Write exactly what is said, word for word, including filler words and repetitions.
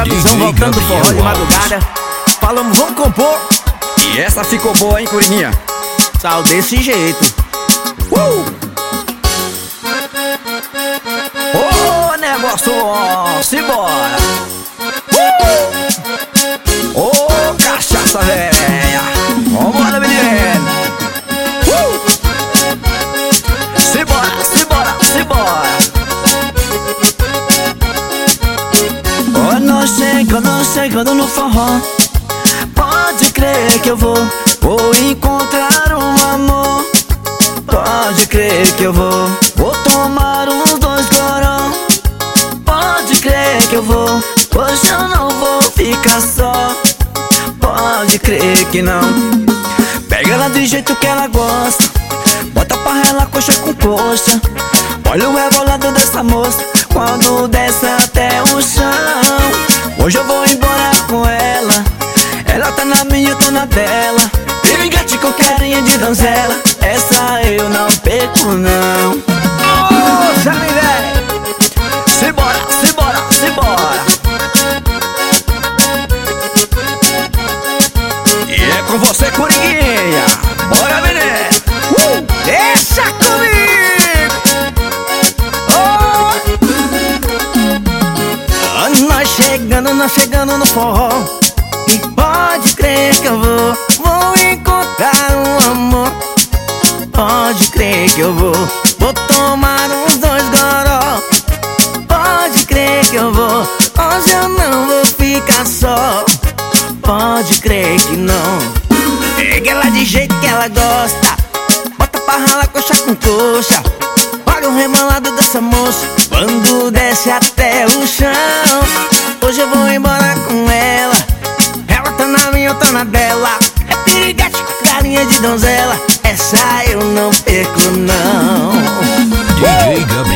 Gabizão voltando do forró de madrugada. Falamos, vamos compor. E essa ficou boa, hein, Curininha? Sal desse jeito. Uh! Ô, oh, negócio, ó, simbora. Uh! Ô, oh, cachaça velha. Vambora, menino. Uh! Simbora, simbora, simbora. Quando chegando, chegando no forró, pode crer que eu vou, vou encontrar um amor. Pode crer que eu vou, vou tomar uns dois goró. Pode crer que eu vou, hoje eu não vou ficar só. Pode crer que não. Pega ela do jeito que ela gosta, bota pra ela coxa com coxa. Olha o rebolado dessa moça quando desce até o chão. Hoje eu vou embora com ela, ela tá na minha, eu tô na dela. Piriguete com carinha de donzela, essa eu não perco não. Ô, chame velho, simbora, simbora, simbora. E é com você, Coringuinha. Bora, menino. Uh, deixa comigo. Oh. Nós chegando, nós chegando no forró, e pode crer que eu vou, vou encontrar um amor. Pode crer que eu vou, vou tomar uns dois goró. Pode crer que eu vou, hoje eu não vou ficar só. Pode crer que não. Pega ela de jeito que ela gosta, bota pra ralar coxa com coxa. Olha o rebolado dessa moça quando desce até o chão. Hoje eu vou embora com ela, ela tá na minha, eu tô na dela. É piriguete com carinha de donzela, essa eu não perco não. D J Gabi.